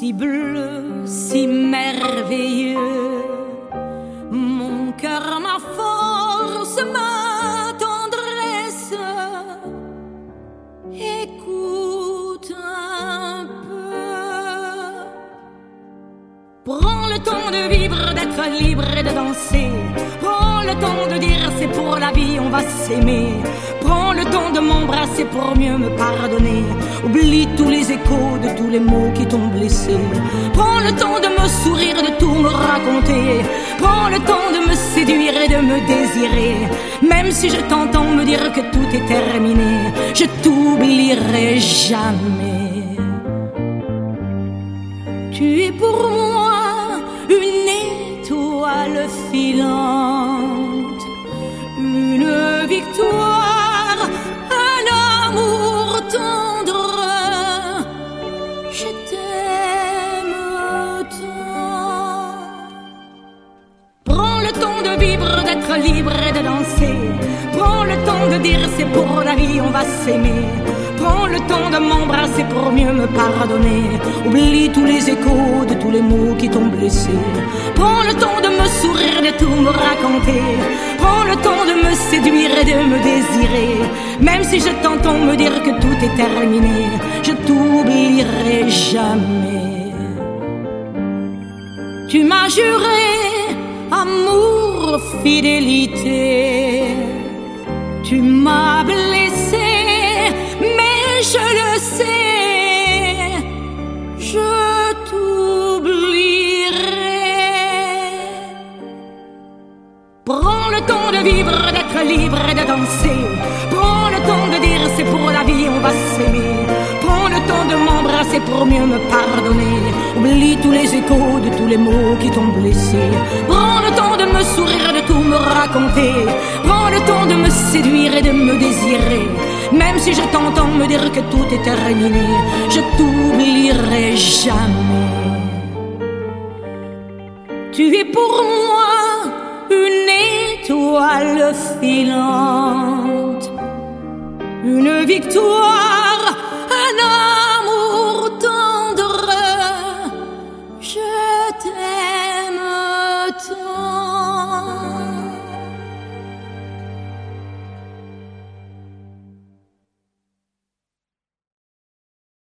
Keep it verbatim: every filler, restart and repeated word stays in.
si bleu, si merveilleux. Mon cœur, ma force, ma tendresse. Écoute un peu. Prends le temps de vivre, d'être libre et de danser. Prends le temps de dire c'est pour la vie, on va s'aimer. Prends le temps de m'embrasser pour mieux me pardonner. Oublie tous les échos de tous les mots qui t'ont blessé. Prends le temps de me sourire, de tout me raconter. Prends le temps de me séduire et de me désirer. Même si je t'entends me dire que tout est terminé, je t'oublierai jamais. Tu es pour moi une étoile filante, une victoire, un amour tendre. Je t'aime tant. Prends le temps de vivre, d'être libre et de danser. Prends le temps de dire c'est pour la vie, on va s'aimer. Prends le temps de m'embrasser pour mieux me pardonner. Oublie tous les échos de tous les mots qui t'ont blessé. Prends le temps de me sourire, de tout me raconter. Prends le temps de me séduire et de me désirer. Même si je t'entends me dire que tout est terminé, je t'oublierai jamais. Tu m'as juré amour, fidélité. Tu m'as blessé, mais je le sais, je t'oublierai. Prends le temps de vivre, d'être libre et de danser. Prends le temps de dire c'est pour la vie, on va s'aimer. Prends le temps de m'embrasser pour mieux me pardonner. Oublie tous les échos de tous les mots qui t'ont blessé. Prends le temps de me sourire, de tout me raconter. Prends le temps de me séduire et de me désirer. Même si je t'entends me dire que tout est terminé, je t'oublierai jamais. Tu es pour moi une étoile filante, une victoire, un